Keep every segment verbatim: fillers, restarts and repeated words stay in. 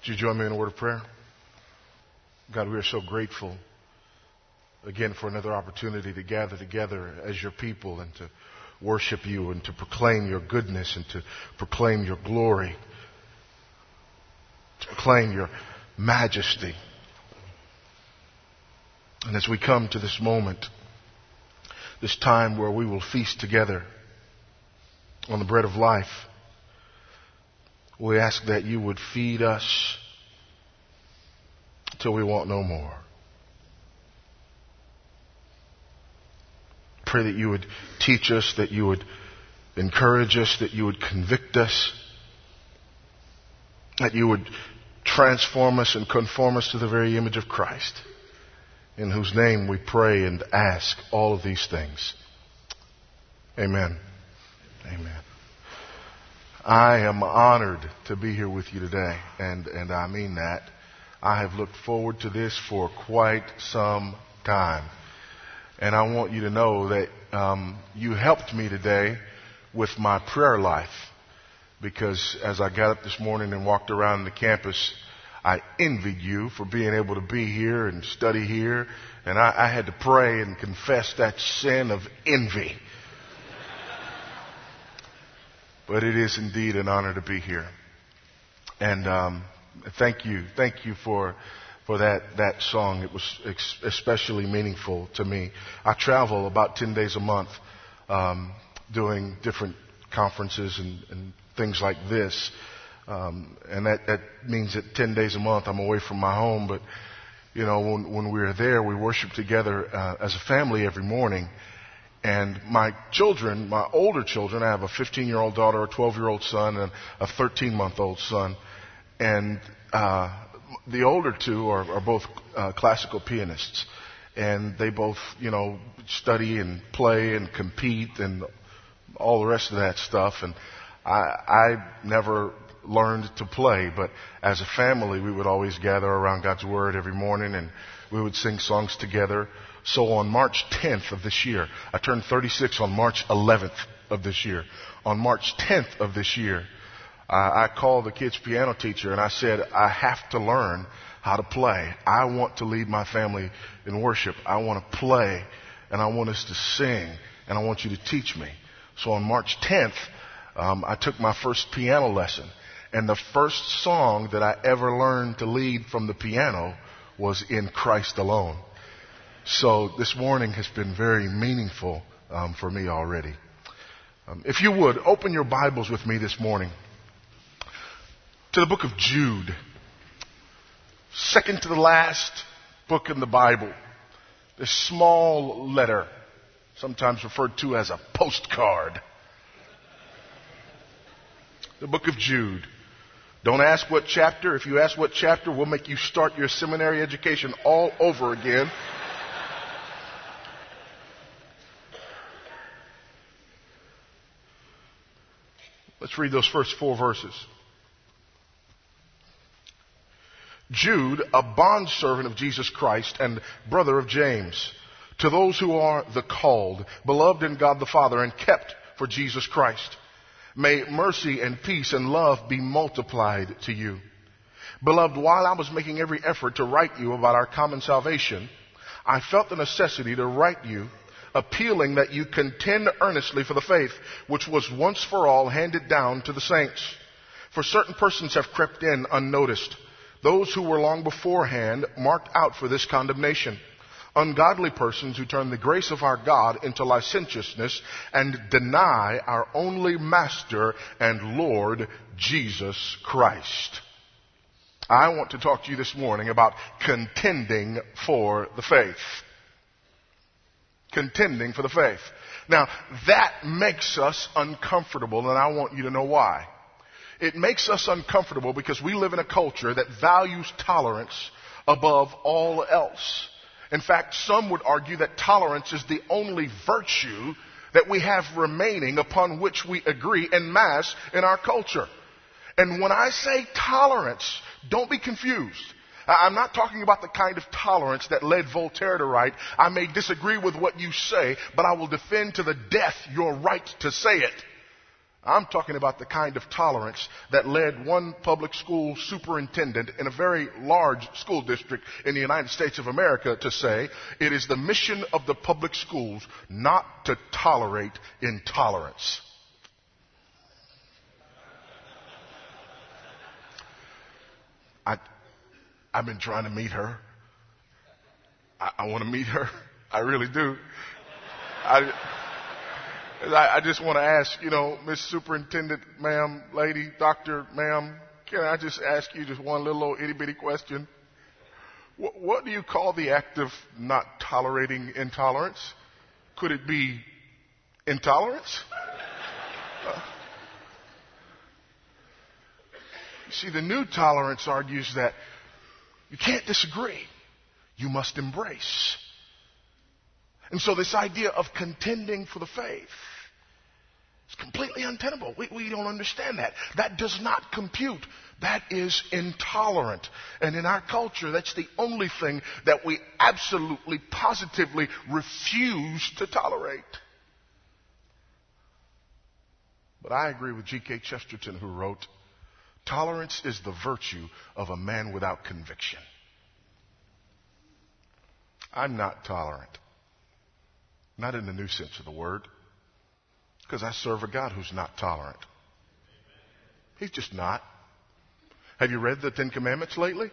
Would you join me in a word of prayer? God, we are so grateful again for another opportunity to gather together as your people and to worship you and to proclaim your goodness and to proclaim your glory, to proclaim your majesty. And as we come to this moment, this time where we will feast together on the bread of life, we ask that you would feed us till we want no more. Pray that you would teach us, that you would encourage us, that you would convict us, that you would transform us and conform us to the very image of Christ, in whose name we pray and ask all of these things. Amen. Amen. I am honored to be here with you today, and, and I mean that. I have looked forward to this for quite some time. And I want you to know that um, you helped me today with my prayer life, because as I got up this morning and walked around the campus, I envied you for being able to be here and study here. And I, I had to pray and confess that sin of envy. But it is indeed an honor to be here. And um, thank you. Thank you for for that, that song. It was ex- especially meaningful to me. I travel about ten days a month um, doing different conferences and, and things like this. Um, and that, that means that ten days a month I'm away from my home. But, you know, when, when we were there, we worshiped together uh, as a family every morning. And my children, my older children, I have a fifteen-year-old daughter, a twelve-year-old son, and a thirteen-month-old son. And uh, the older two are, are both uh, classical pianists. And they both, you know, study and play and compete and all the rest of that stuff. And I, I never learned to play, but as a family, we would always gather around God's Word every morning, and we would sing songs together. So on March tenth of this year, I turned thirty-six on March eleventh of this year. On March tenth of this year, uh, I called the kids' piano teacher and I said, I have to learn how to play. I want to lead my family in worship. I want to play, and I want us to sing, and I want you to teach me. So on March tenth, um, I took my first piano lesson, and the first song that I ever learned to lead from the piano was In Christ Alone. So this morning has been very meaningful um, for me already. Um, if you would, open your Bibles with me this morning to the book of Jude. Second to the last book in the Bible. This small letter, sometimes referred to as a postcard. The book of Jude. Don't ask what chapter. If you ask what chapter, we'll make you start your seminary education all over again. Let's read those first four verses. Jude, a bondservant of Jesus Christ and brother of James, to those who are the called, beloved in God the Father, and kept for Jesus Christ, may mercy and peace and love be multiplied to you. Beloved, while I was making every effort to write you about our common salvation, I felt the necessity to write you, appealing that you contend earnestly for the faith which was once for all handed down to the saints. For certain persons have crept in unnoticed, those who were long beforehand marked out for this condemnation. Ungodly persons who turn the grace of our God into licentiousness and deny our only Master and Lord, Jesus Christ. I want to talk to you this morning about contending for the faith. Contending for the faith. Now, that makes us uncomfortable, and I want you to know why. It makes us uncomfortable because we live in a culture that values tolerance above all else. In fact, some would argue that tolerance is the only virtue that we have remaining upon which we agree en masse in our culture. And when I say tolerance, don't be confused. I'm not talking about the kind of tolerance that led Voltaire to write, I may disagree with what you say, but I will defend to the death your right to say it. I'm talking about the kind of tolerance that led one public school superintendent in a very large school district in the United States of America to say, it is the mission of the public schools not to tolerate intolerance. I, I've been trying to meet her. I, I want to meet her. I really do. I, I just want to ask, you know, Miss Superintendent, ma'am, lady, doctor, ma'am, can I just ask you just one little old itty bitty question? What, what do you call the act of not tolerating intolerance? Could it be intolerance? Uh, you see, the new tolerance argues that you can't disagree. You must embrace. And so this idea of contending for the faith is completely untenable. We, we don't understand that. That does not compute. That is intolerant. And in our culture, that's the only thing that we absolutely, positively refuse to tolerate. But I agree with G K Chesterton, who wrote, tolerance is the virtue of a man without conviction. I'm not tolerant. Not in the new sense of the word. Because I serve a God who's not tolerant. He's just not. Have you read the Ten Commandments lately?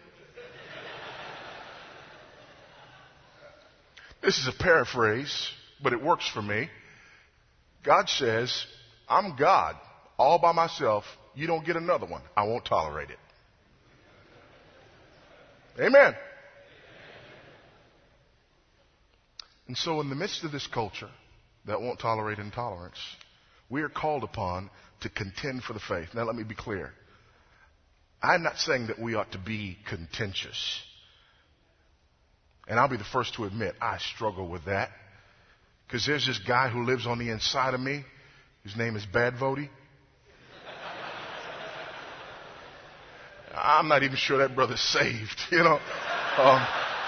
This is a paraphrase, but it works for me. God says, I'm God all by myself. You don't get another one. I won't tolerate it. Amen. And so in the midst of this culture that won't tolerate intolerance, we are called upon to contend for the faith. Now let me be clear. I'm not saying that we ought to be contentious. And I'll be the first to admit I struggle with that. Because there's this guy who lives on the inside of me. His name is Bad Vody. I'm not even sure that brother's saved, you know. Um,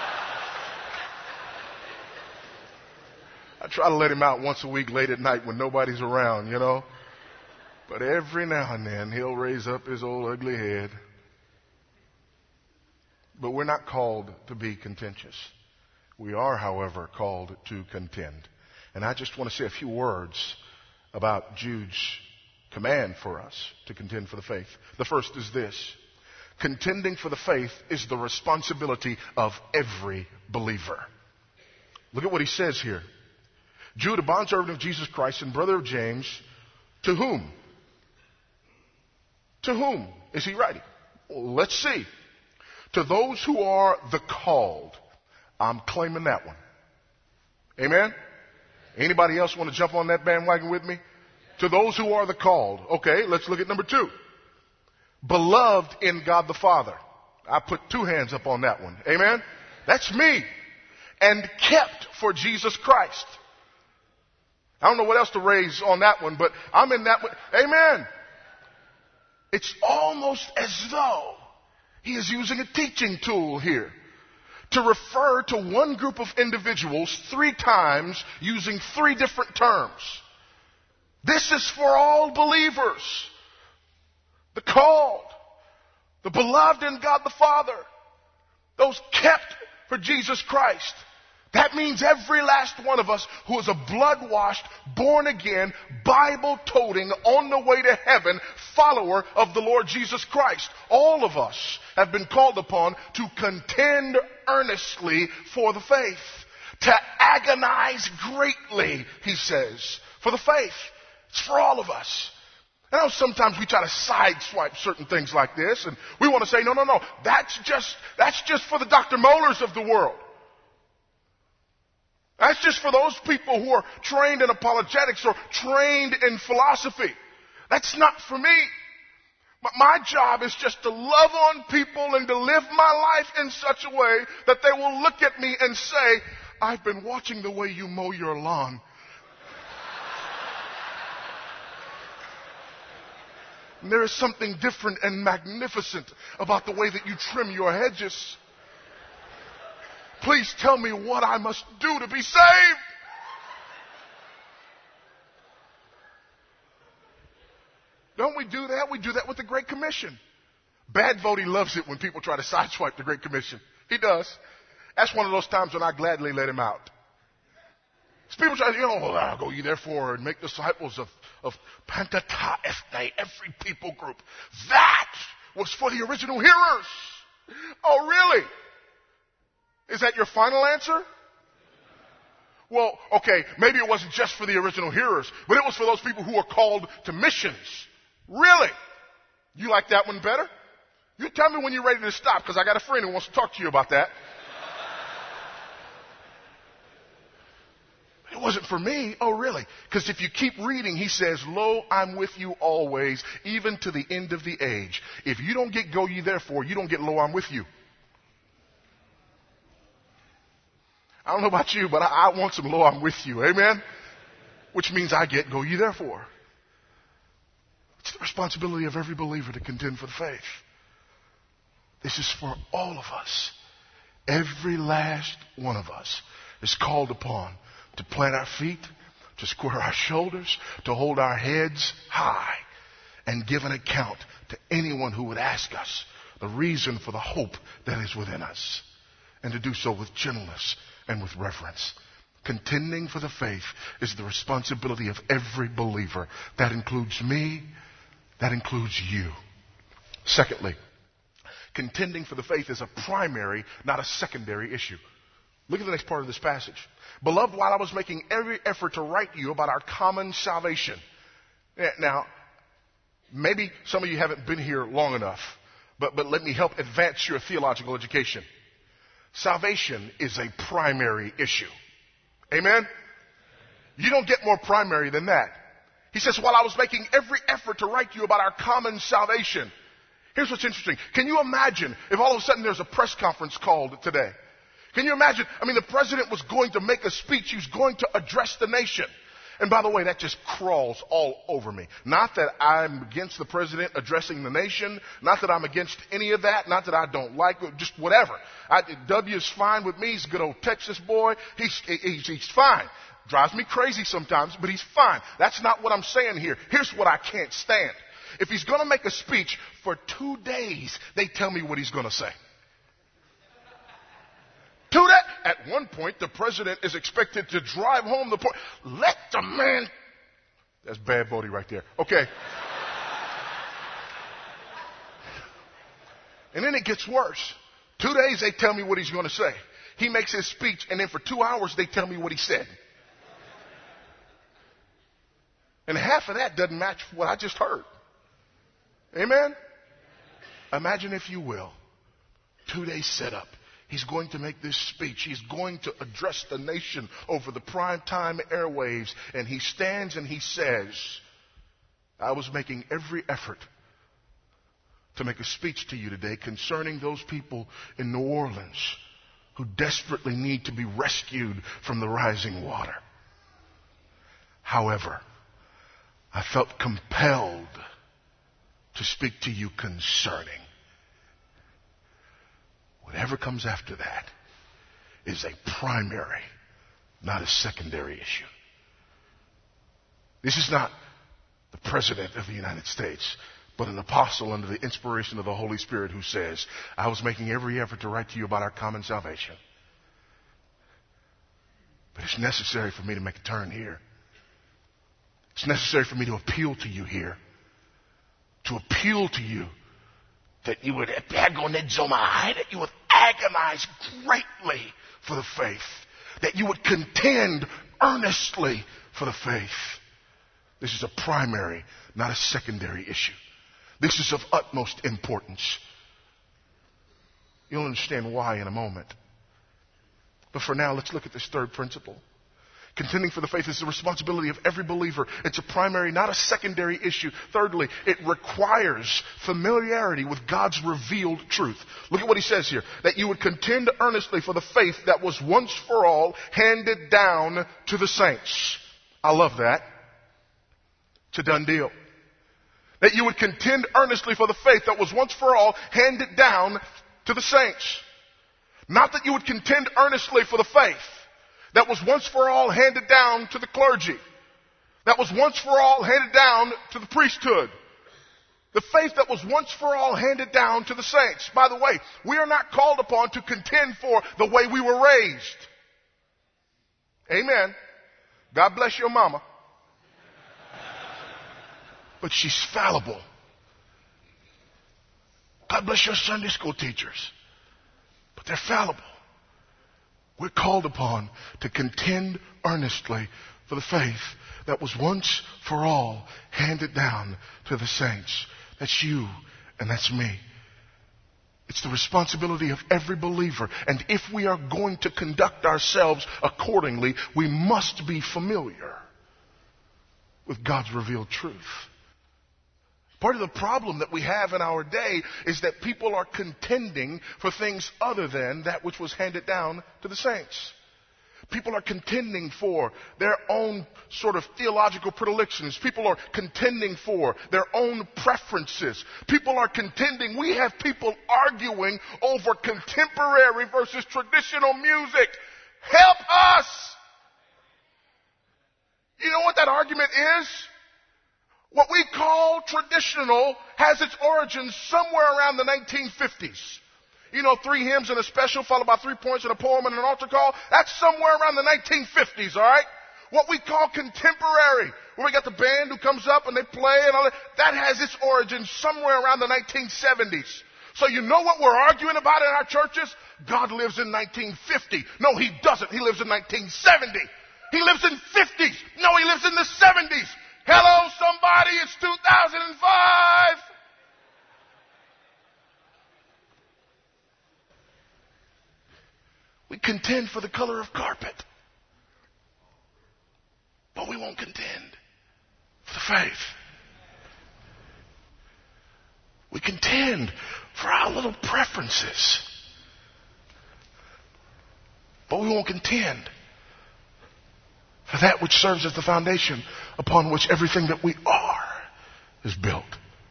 I try to let him out once a week late at night when nobody's around, you know. But every now and then he'll raise up his old ugly head. But we're not called to be contentious. We are, however, called to contend. And I just want to say a few words about Jude's command for us to contend for the faith. The first is this. Contending for the faith is the responsibility of every believer. Look at what he says here. Jude, a bondservant of Jesus Christ and brother of James, to whom? To whom is he writing? Well, let's see. To those who are the called. I'm claiming that one. Amen? Anybody else want to jump on that bandwagon with me? To those who are the called. Okay, let's look at number two. Beloved in God the Father. I put two hands up on that one. Amen? That's me. And kept for Jesus Christ. I don't know what else to raise on that one, but I'm in that one. Amen. It's almost as though he is using a teaching tool here to refer to one group of individuals three times using three different terms. This is for all believers. The called, the beloved in God the Father, those kept for Jesus Christ. That means every last one of us who is a blood-washed, born-again, Bible-toting, on the way to heaven follower of the Lord Jesus Christ. All of us have been called upon to contend earnestly for the faith. To agonize greatly, he says, for the faith. It's for all of us. I know sometimes we try to sideswipe certain things like this, and we want to say, no, no, no, that's just, that's just for the Doctor Mollers of the world. That's just for those people who are trained in apologetics or trained in philosophy. That's not for me. But my job is just to love on people and to live my life in such a way that they will look at me and say, I've been watching the way you mow your lawn. And there is something different and magnificent about the way that you trim your hedges. Please tell me what I must do to be saved. we do that? We do that with the Great Commission. Bad Vody loves it when people try to sideswipe the Great Commission. He does. That's one of those times when I gladly let him out. People try to, you know, well, I'll go ye therefore and make disciples of, of Pantata ethne, every people group. That was for the original hearers. Oh, really? Is that your final answer? Well, okay, maybe it wasn't just for the original hearers, but it was for those people who are called to missions. Really? You like that one better? You tell me when you're ready to stop, because I got a friend who wants to talk to you about that. It wasn't for me. Oh, really? Because if you keep reading, he says, lo, I'm with you always, even to the end of the age. If you don't get go ye therefore, you don't get lo, I'm with you. I don't know about you, but I, I want some lo, I'm with you. Amen? Which means I get go ye therefore. It's the responsibility of every believer to contend for the faith. This is for all of us. Every last one of us is called upon to plant our feet, to square our shoulders, to hold our heads high, and give an account to anyone who would ask us the reason for the hope that is within us, and to do so with gentleness and with reverence. Contending for the faith is the responsibility of every believer. That includes me. That includes you. Secondly, contending for the faith is a primary, not a secondary issue. Look at the next part of this passage. Beloved, while I was making every effort to write to you about our common salvation. Now, maybe some of you haven't been here long enough, but, but let me help advance your theological education. Salvation is a primary issue. Amen? You don't get more primary than that. He says, while I was making every effort to write to you about our common salvation. Here's what's interesting. Can you imagine if all of a sudden there's a press conference called today? Can you imagine? I mean, the president was going to make a speech. He was going to address the nation. And by the way, that just crawls all over me. Not that I'm against the president addressing the nation. Not that I'm against any of that. Not that I don't like it. Just whatever. I, W is fine with me. He's a good old Texas boy. He's, he's, he's fine. Drives me crazy sometimes, but he's fine. That's not what I'm saying here. Here's what I can't stand. If he's going to make a speech for two days, they tell me what he's going to say. To that, at one point, the president is expected to drive home the point. Let the man... That's bad Bodie right there. Okay. And then it gets worse. Two days, they tell me what he's going to say. He makes his speech, and then for two hours, they tell me what he said. And half of that doesn't match what I just heard. Amen? Imagine, if you will, two days set up. He's going to make this speech. He's going to address the nation over the primetime airwaves. And he stands and he says, I was making every effort to make a speech to you today concerning those people in New Orleans who desperately need to be rescued from the rising water. However, I felt compelled to speak to you concerning. Whatever comes after that is a primary, not a secondary issue. This is not the President of the United States, but an apostle under the inspiration of the Holy Spirit who says, I was making every effort to write to you about our common salvation. But it's necessary for me to make a turn here. It's necessary for me to appeal to you here. To appeal to you that you would that you would agonize greatly for the faith. That you would contend earnestly for the faith. This is a primary, not a secondary issue. This is of utmost importance. You'll understand why in a moment. But for now, let's look at this third principle. Contending for the faith is the responsibility of every believer. It's a primary, not a secondary issue. Thirdly, it requires familiarity with God's revealed truth. Look at what he says here. That you would contend earnestly for the faith that was once for all handed down to the saints. I love that. It's a done deal. That you would contend earnestly for the faith that was once for all handed down to the saints. Not that you would contend earnestly for the faith that was once for all handed down to the clergy. That was once for all handed down to the priesthood. The faith that was once for all handed down to the saints. By the way, we are not called upon to contend for the way we were raised. Amen. God bless your mama. But she's fallible. God bless your Sunday school teachers. But they're fallible. We're called upon to contend earnestly for the faith that was once for all handed down to the saints. That's you and that's me. It's the responsibility of every believer. And if we are going to conduct ourselves accordingly, we must be familiar with God's revealed truth. Part of the problem that we have in our day is that people are contending for things other than that which was handed down to the saints. People are contending for their own sort of theological predilections. People are contending for their own preferences. People are contending. We have people arguing over contemporary versus traditional music. Help us! You know what that argument is? What we call traditional has its origins somewhere around the nineteen fifties. You know, three hymns and a special followed by three points and a poem and an altar call. That's somewhere around the nineteen fifties, all right? What we call contemporary, where we got the band who comes up and they play and all that, that has its origins somewhere around the nineteen seventies. So you know what we're arguing about in our churches? God lives in nineteen fifty. No, he doesn't. He lives in nineteen seventy. He lives in fifties. No, he lives in the seventies. Hello, somebody, it's two thousand five. We contend for the color of carpet, but we won't contend for the faith. We contend for our little preferences, but we won't contend for that which serves as the foundation upon which everything that we are is built.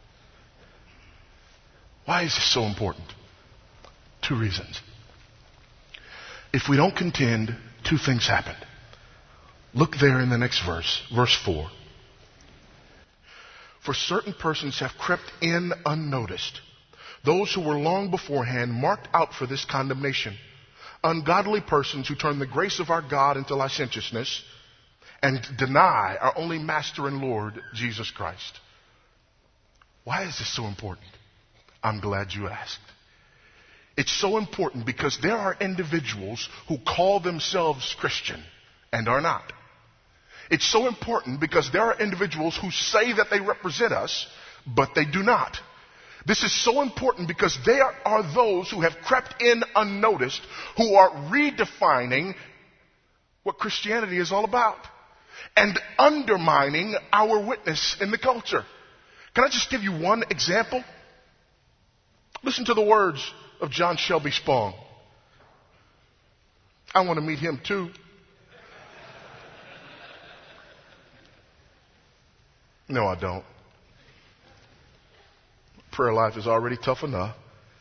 Why is this so important? Two reasons. If we don't contend, two things happen. Look there in the next verse, verse four. For certain persons have crept in unnoticed, those who were long beforehand marked out for this condemnation, ungodly persons who turn the grace of our God into licentiousness and deny our only Master and Lord, Jesus Christ. Why is this so important? I'm glad you asked. It's so important because there are individuals who call themselves Christian and are not. It's so important because there are individuals who say that they represent us, but they do not. This is so important because they are, are those who have crept in unnoticed, who are redefining what Christianity is all about and undermining our witness in the culture. Can I just give you one example? Listen to the words of John Shelby Spong. I want to meet him too. No, I don't. Prayer life is already tough enough.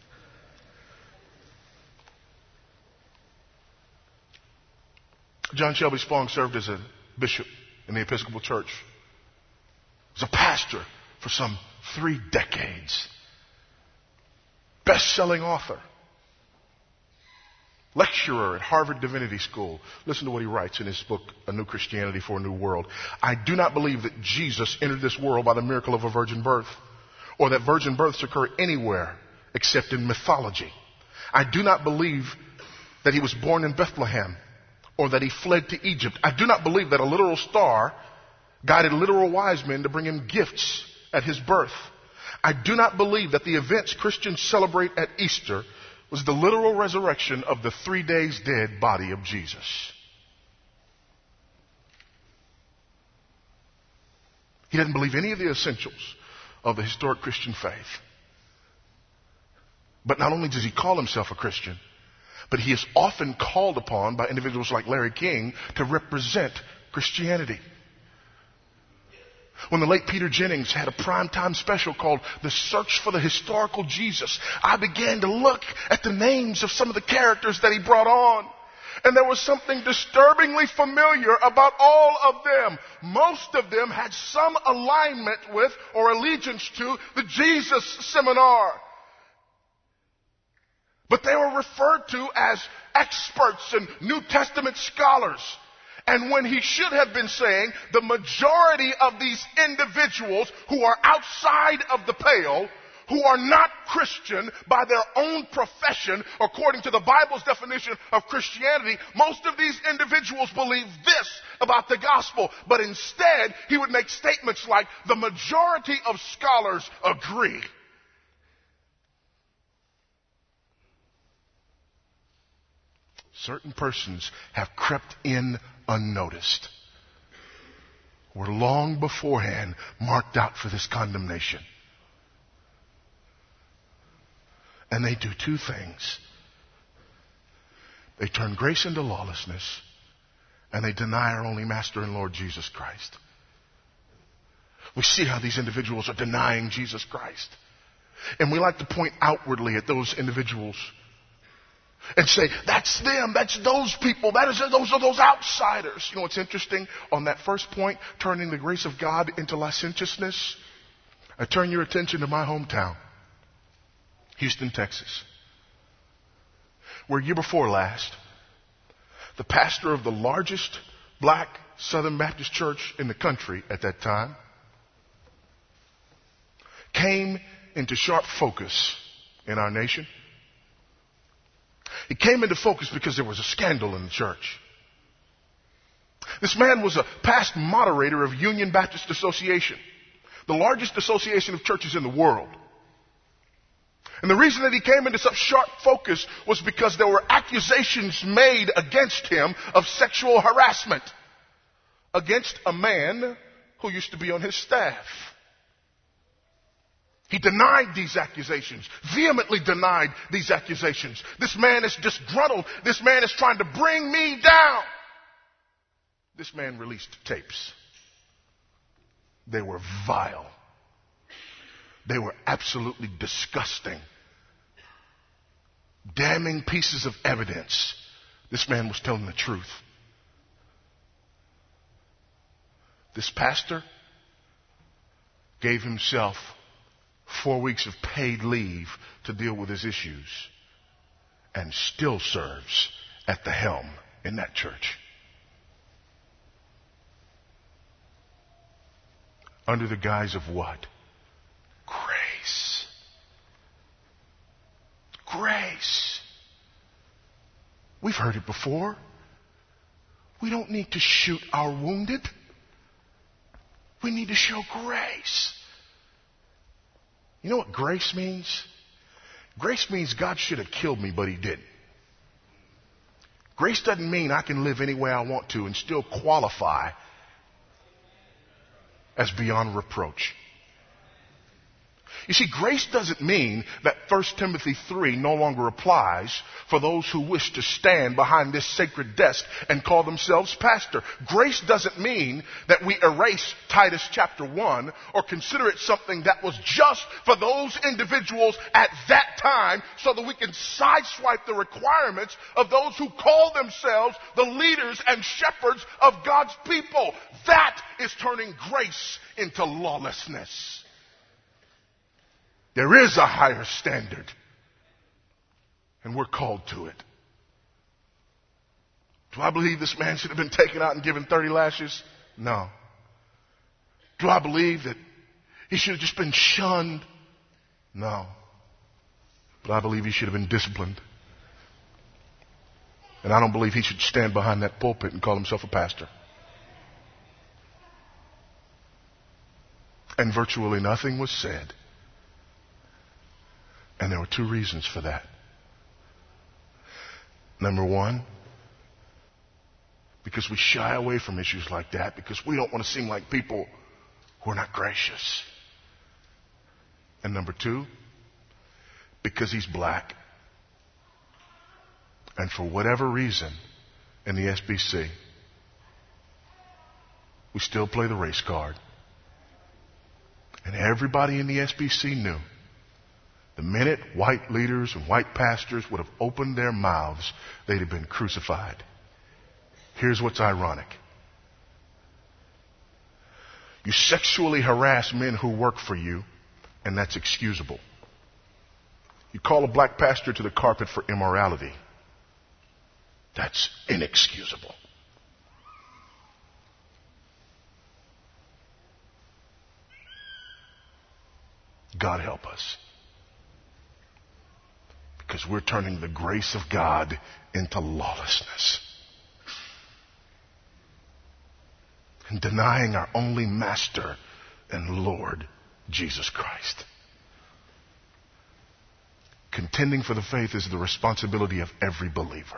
John Shelby Spong served as a bishop in the Episcopal Church. He was a pastor for some three decades. Best-selling author. Lecturer at Harvard Divinity School. Listen to what he writes in his book, A New Christianity for a New World. I do not believe that Jesus entered this world by the miracle of a virgin birth, or that virgin births occur anywhere except in mythology. I do not believe that he was born in Bethlehem, or that he fled to Egypt. I do not believe that a literal star guided literal wise men to bring him gifts at his birth. I do not believe that the events Christians celebrate at Easter was the literal resurrection of the three days dead body of Jesus. He doesn't believe any of the essentials of the historic Christian faith. But not only does he call himself a Christian, but he is often called upon by individuals like Larry King to represent Christianity. When the late Peter Jennings had a primetime special called The Search for the Historical Jesus, I began to look at the names of some of the characters that he brought on. And there was something disturbingly familiar about all of them. Most of them had some alignment with or allegiance to the Jesus Seminar. But they were referred to as experts and New Testament scholars. And when he should have been saying the majority of these individuals who are outside of the pale, who are not Christian by their own profession, according to the Bible's definition of Christianity, most of these individuals believe this about the gospel. But instead, he would make statements like, the majority of scholars agree. Certain persons have crept in unnoticed, were long beforehand marked out for this condemnation. And they do two things. They turn grace into lawlessness, and they deny our only Master and Lord Jesus Christ. We see how these individuals are denying Jesus Christ. And we like to point outwardly at those individuals and say, that's them, that's those people, that is, those are those outsiders. You know what's interesting? On that first point, turning the grace of God into licentiousness, I turn your attention to my hometown, Houston, Texas, where year before last, the pastor of the largest black Southern Baptist church in the country at that time came into sharp focus in our nation. He came into focus because there was a scandal in the church. This man was a past moderator of Union Baptist Association, the largest association of churches in the world. And the reason that he came into such sharp focus was because there were accusations made against him of sexual harassment against a man who used to be on his staff. He denied these accusations, vehemently denied these accusations. This man is disgruntled. This man is trying to bring me down. This man released tapes. They were vile. They were absolutely disgusting. Damning pieces of evidence. This man was telling the truth. This pastor gave himself four weeks of paid leave to deal with his issues and still serves at the helm in that church. Under the guise of what? Grace. Grace. We've heard it before. We don't need to shoot our wounded. We need to show grace. You know what grace means? Grace means God should have killed me, but he didn't. Grace doesn't mean I can live any way I want to and still qualify as beyond reproach. You see, grace doesn't mean that First Timothy three no longer applies for those who wish to stand behind this sacred desk and call themselves pastor. Grace doesn't mean that we erase Titus chapter one or consider it something that was just for those individuals at that time so that we can sideswipe the requirements of those who call themselves the leaders and shepherds of God's people. That is turning grace into lawlessness. There is a higher standard, and we're called to it. Do I believe this man should have been taken out and given thirty lashes? No. Do I believe that he should have just been shunned? No. But I believe he should have been disciplined. And I don't believe he should stand behind that pulpit and call himself a pastor. And virtually nothing was said. And there were two reasons for that. Number one, because we shy away from issues like that because we don't want to seem like people who are not gracious. And number two, because he's black. And for whatever reason, in the S B C, we still play the race card. And everybody in the S B C knew the minute white leaders and white pastors would have opened their mouths, they'd have been crucified. Here's what's ironic. You sexually harass men who work for you, and that's excusable. You call a black pastor to the carpet for immorality. That's inexcusable. God help us. Because we're turning the grace of God into lawlessness. And denying our only Master and Lord, Jesus Christ. Contending for the faith is the responsibility of every believer.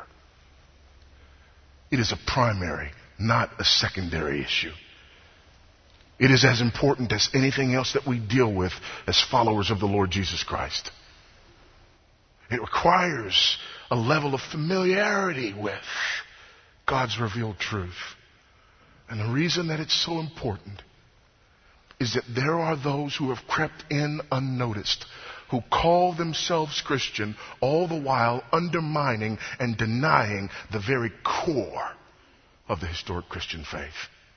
It is a primary, not a secondary issue. It is as important as anything else that we deal with as followers of the Lord Jesus Christ. It requires a level of familiarity with God's revealed truth. And the reason that it's so important is that there are those who have crept in unnoticed, who call themselves Christian, all the while undermining and denying the very core of the historic Christian faith.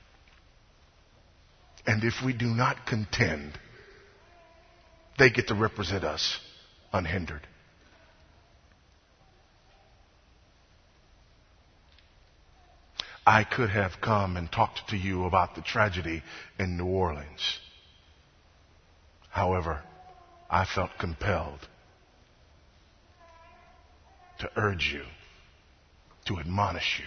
And if we do not contend, they get to represent us unhindered. I could have come and talked to you about the tragedy in New Orleans. However, I felt compelled to urge you, to admonish you,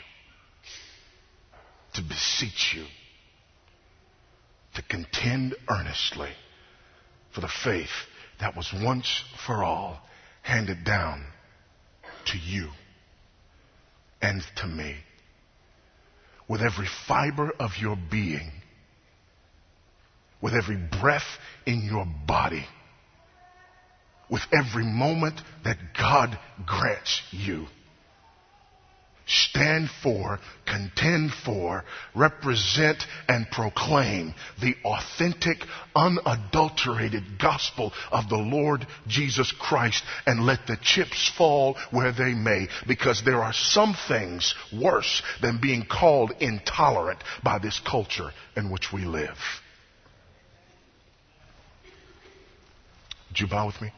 to beseech you, to contend earnestly for the faith that was once for all handed down to you and to me. With every fiber of your being, with every breath in your body, with every moment that God grants you. Stand for, contend for, represent and proclaim the authentic, unadulterated gospel of the Lord Jesus Christ, and let the chips fall where they may, because there are some things worse than being called intolerant by this culture in which we live. Would you bow with me?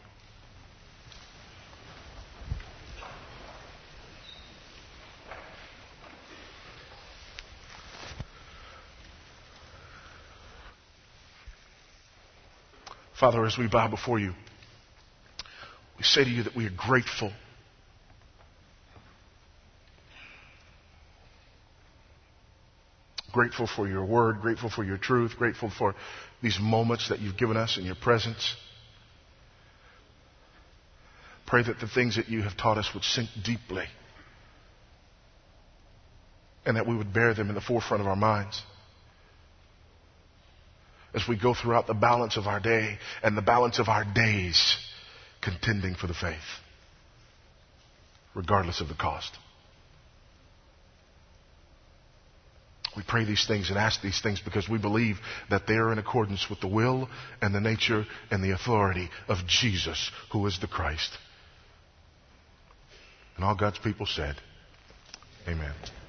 Father, as we bow before you, we say to you that we are grateful. Grateful for your word, grateful for your truth, grateful for these moments that you've given us in your presence. Pray that the things that you have taught us would sink deeply, and that we would bear them in the forefront of our minds as we go throughout the balance of our day and the balance of our days, contending for the faith, regardless of the cost. We pray these things and ask these things because we believe that they are in accordance with the will and the nature and the authority of Jesus, who is the Christ. And all God's people said, amen.